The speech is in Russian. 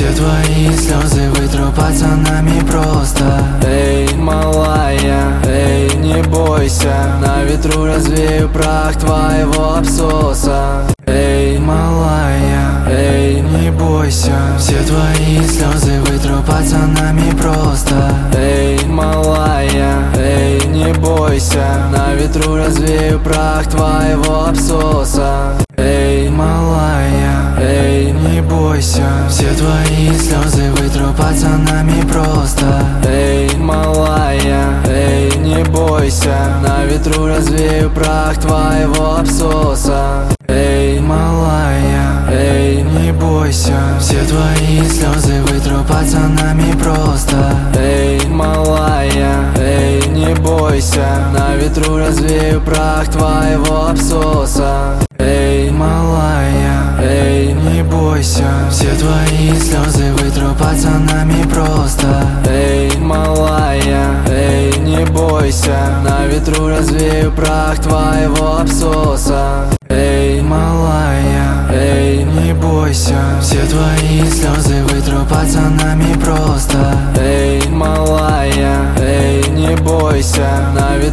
Все твои слезы вытру пацанами просто. Эй, малая, эй, не бойся, на ветру развею прах твоего абсоса. Эй, малая, эй, не бойся, все твои слезы вытру пацанами просто. Эй, малая, эй, не бойся, на ветру развею прах твоего абсоса. Эй, малая, эй, не бойся, все твои слезы вытру пацанами просто. Эй, малая, эй, не бойся, на ветру развею прах твоего абсоса. Эй, малая, эй, не бойся, все твои слезы вытру пацанами просто. Эй, малая, эй, не бойся, на ветру развею прах твоего абсоса. Эй, малая, эй, не бойся, все твои слезы вытру пацанами просто. Эй, малая, эй, не бойся, на ветру развею прах твоего абсоса. Эй, малая, эй, не бойся, все твои слезы вытру пацанами просто. Эй, малая, эй, не бойся, на ветру